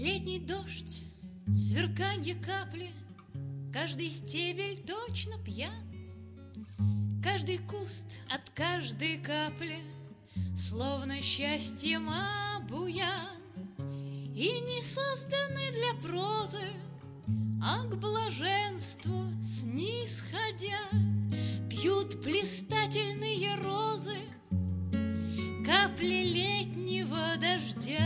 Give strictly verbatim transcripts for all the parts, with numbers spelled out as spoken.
Летний дождь, сверканье капли, каждый стебель точно пьян, каждый куст от каждой капли словно счастьем обуян. И не созданы для прозы, а к блаженству снисходя пьют блистательные розы капли летнего дождя.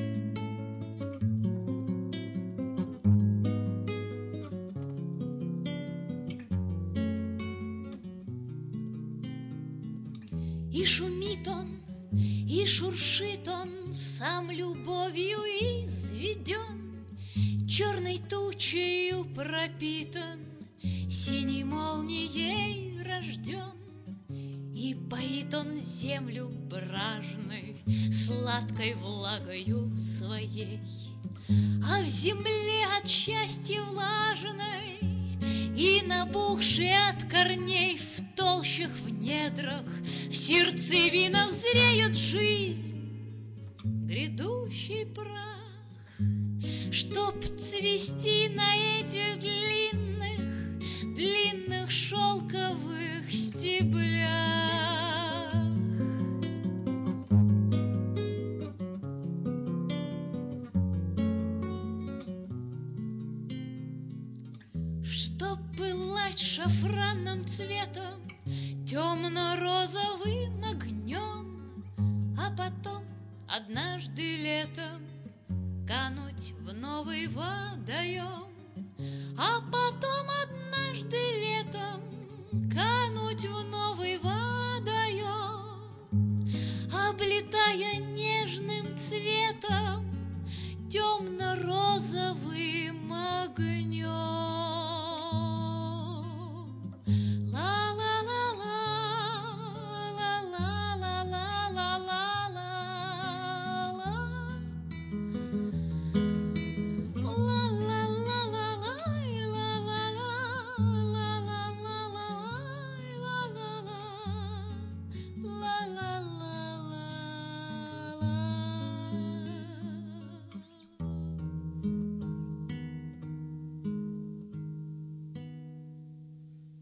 И шумит он, и шуршит он, сам любовью изведен, черной тучею пропитан, синей молнией рожден. И поит он землю бражной сладкой влагою своей, а в земле от счастья влажной и набухшей от корней в толщах, в недрах, в сердцевинах зреет жизнь, грядущий прах, чтоб цвести на этих длинных, длинных шелковых стеблях. Чтоб пылать шафранным цветом, темно-розовым огнем, а потом однажды летом кануть в новый водоем, а потом однажды летом кануть в новый водоем, облетая нежным цветом темно-розовым огнем.